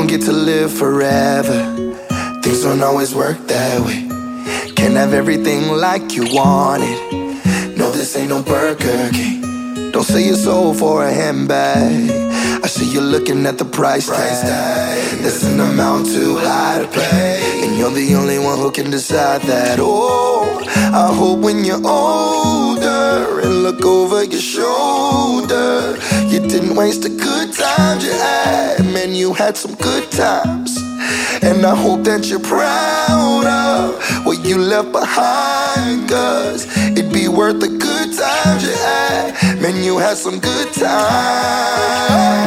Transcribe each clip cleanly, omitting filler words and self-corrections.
don't get to live forever. Things don't always work that way. Can't have everything like you want it. No, this ain't no Burger King. Don't sell your soul for a handbag. I see you looking at the price tag. There's an amount too high to pay, and you're the only one who can decide that. Oh, I hope when you're older and look over your shoulder, you didn't waste the good times you had. Man, you had some good times. And I hope that you're proud of what you left behind, 'cause it'd be worth the good times you had. Man, you had some good times.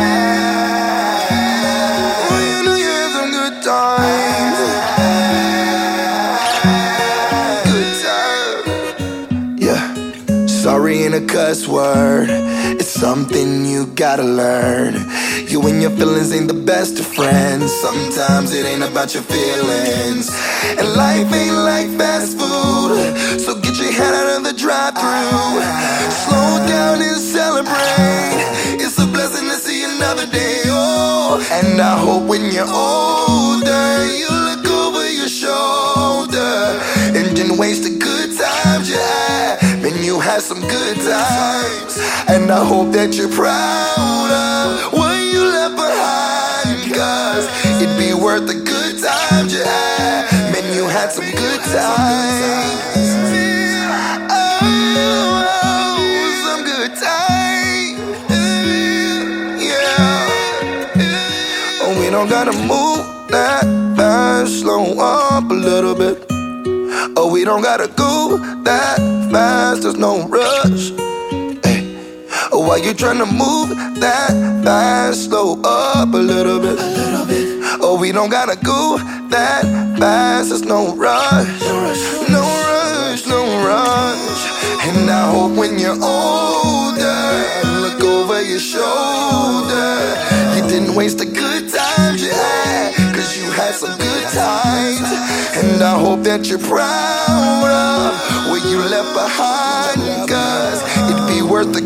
Oh, you know you had some good times. Good times. Yeah. Sorry ain't a cuss word. It's something you gotta learn. You and your feelings ain't the best of friends. Sometimes it ain't about your feelings, and life ain't like fast food, so get your head out of the drive-thru. Slow down and celebrate. It's a blessing to see another day. Oh, and I hope when you're older, you look over your shoulder and didn't waste the good times you had. Man, you had some good times, and I hope that you're proud of what you left behind, 'cause it'd be worth the good times you had. Man, you had some good times. Oh, some good times. Yeah. Oh, we don't gotta move that fast, slow up a little bit. Oh, we don't gotta go that fast, there's no rush. Hey. Oh, why you tryna move that fast, slow up a little bit. Oh, we don't gotta go that fast, there's no rush. No rush, no rush. And I hope when you're older and look over your shoulder, you didn't waste the good times you had, 'cause you had some good times. And I hope that you're proud of what you left behind, 'cause it'd be worth the